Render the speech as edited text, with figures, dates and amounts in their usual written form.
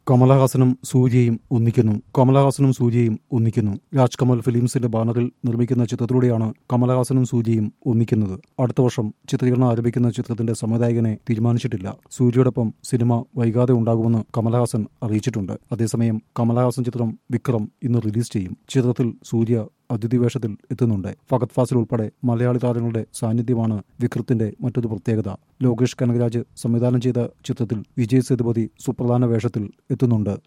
കമലഹാസനും സൂര്യയും ഒന്നിക്കുന്നു. രാജ് കമൽ ഫിലിംസിന്റെ ബാനറിൽ നിർമ്മിക്കുന്ന ചിത്രത്തിലൂടെയാണ് കമലഹാസനും സൂര്യയും ഒന്നിക്കുന്നത്. അടുത്ത വർഷം ചിത്രീകരണം ആരംഭിക്കുന്ന ചിത്രത്തിന്റെ സംവിധായകനെ തീരുമാനിച്ചിട്ടില്ല. സൂര്യയോടൊപ്പം സിനിമ വൈകാതെ ഉണ്ടാകുമെന്ന് കമലഹാസൻ അറിയിച്ചിട്ടുണ്ട്. അതേസമയം കമലഹാസൻ ചിത്രം വിക്രം ഇന്ന് റിലീസ് ചെയ്യും. ചിത്രത്തിൽ സൂര്യ അതിഥി വേഷത്തിൽ എത്തുന്നുണ്ട്. ഫഹദ് ഫാസിൽ ഉൾപ്പെടെ മലയാളി താരങ്ങളുടെ സാന്നിധ്യമാണ് വിക്രത്തിന്റെ മറ്റൊരു പ്രത്യേകത. ലോകേഷ് കനകരാജ് സംവിധാനം ചെയ്ത ചിത്രത്തിൽ വിജയ് സേതുപതി സുപ്രധാന വേഷത്തിൽ എത്തുന്നുണ്ട്.